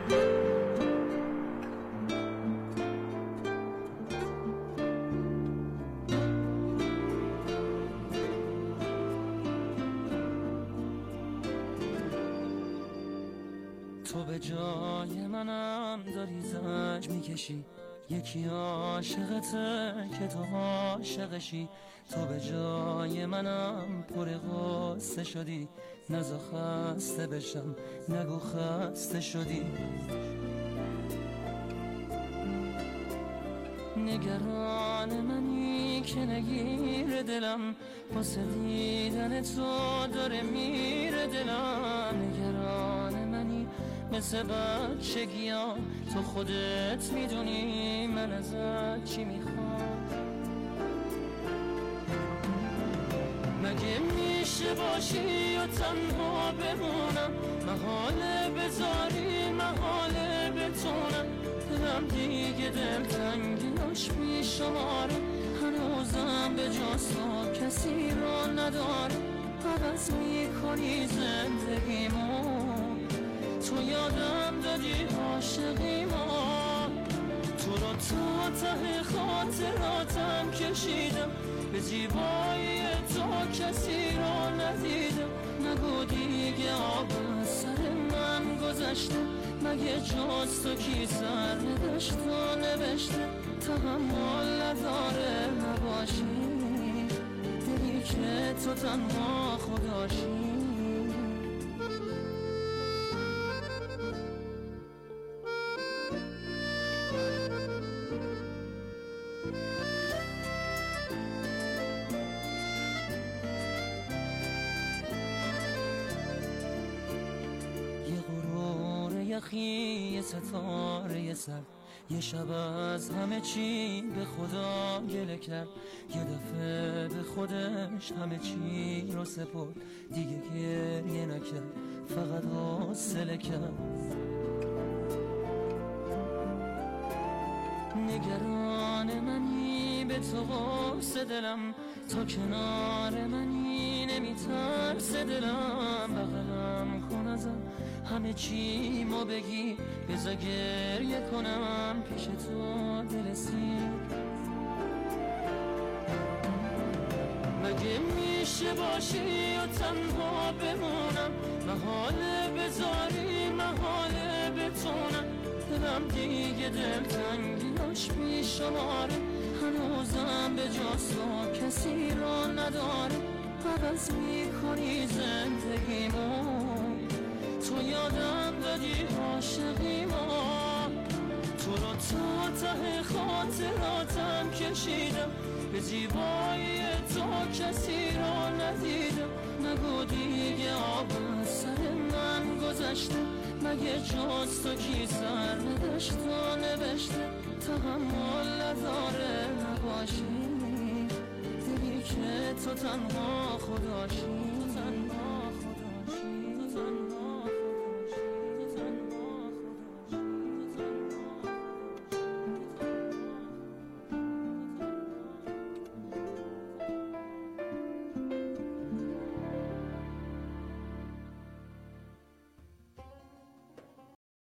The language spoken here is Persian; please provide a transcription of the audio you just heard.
تو به جای منم داری زنج میکشی، یکی عاشقته که تو عاشقشی. تو به جای منم پر غصه شدی، نزا خسته بشم نگو خسته شدی. نگران منی که نگیر دلم، واسه دیدن تو داره میره دلم. نگران منی مثل بچگیام، تو خودت میدونی من ازت چی میخوام. مگه میشه باشی و تنها بمونم، محاله بذاری محاله بتونم. دلم دیگه دلتنگیاش بیشماره، هنوزم به جز تو کسی رو نداره. عوض میکنی زندگیمو، تو یادم دادی عاشقیمو. تو رو تا ته خاطراتم کشیدم، به زیبایی تو کسی رو ندیدم. نگو دیگه آب از سر من گذشته، مگه جز تو کی سر نداشت و نوشته. تحمل نداره نباشی، دلی که تو تنها خداشی. یه غرور یخی، یه ستاره سر، یه شب از همه چی به خدا گله کرد. یه دفعه به خودش همه چی رو سپرد، دیگه گریه نکرد فقط حوصله کرد. نگران منی به تو قرص دلم، تا کنار منی نمیترس دلم. بغلم کن ازم همه چی ما بگی، بذار گریه کنم پیش تو دل سیر. مگه میشه باشی و تنها بمونم، محاله بذاری محاله بتونم. دلم دیگه دلتنگیاش بیشماره، هنوزم به جز تو کسی رو نداره. عوض میکنی زندگیمو، تو یادم دادی عاشقیمو. تو رو تا ته خاطراتم کشیدم، به زیبایی تو کسی رو ندیدم. نگو دیگه آب از سر من گذشته، مگه جز تو کی سر نداشت و نوشته. تحمل نداره نباشی، دلی که تو تنها خداشی.